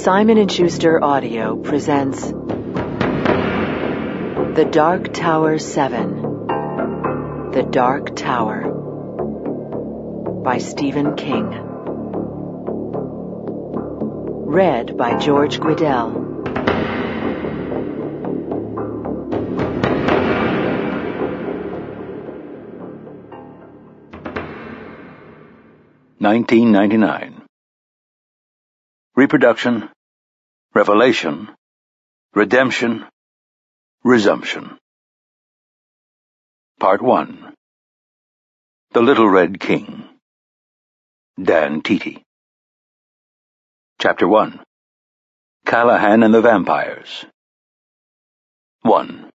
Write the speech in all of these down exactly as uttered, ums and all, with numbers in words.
Simon and Schuster Audio presents The Dark Tower seven. The Dark Tower by Stephen King. Read by George Guidell. nineteen ninety-nine. Reproduction, revelation, redemption, resumption. Part one. The Little Red King. Dan Teety. Chapter one. Callahan and the Vampires. one.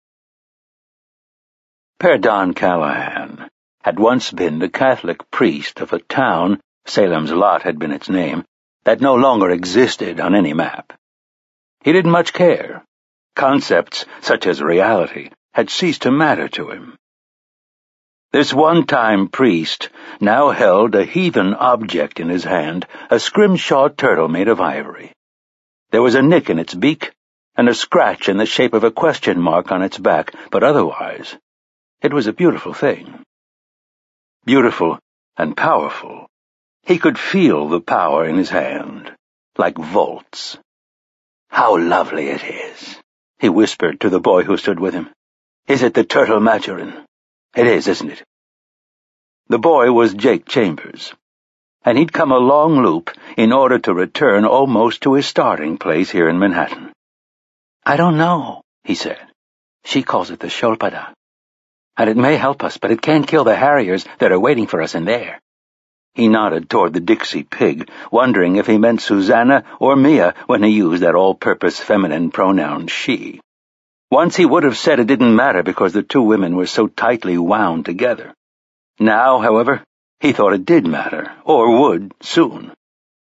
Père Don Callahan had once been the Catholic priest of a town, Salem's Lot had been its name, that no longer existed on any map. He didn't much care. Concepts such as reality had ceased to matter to him. This one-time priest now held a heathen object in his hand, a scrimshaw turtle made of ivory. There was a nick in its beak and a scratch in the shape of a question mark on its back, but otherwise it was a beautiful thing. Beautiful and powerful. He could feel the power in his hand, like volts. "How lovely it is," he whispered to the boy who stood with him. "Is it the turtle Maturin? It is, isn't it?" The boy was Jake Chambers, and he'd come a long loop in order to return almost to his starting place here in Manhattan. "I don't know," he said. "She calls it the Sholpada. And it may help us, but it can't kill the harriers that are waiting for us in there." He nodded toward the Dixie pig, wondering if he meant Susanna or Mia when he used that all-purpose feminine pronoun she. Once he would have said it didn't matter because the two women were so tightly wound together. Now, however, he thought it did matter, or would soon.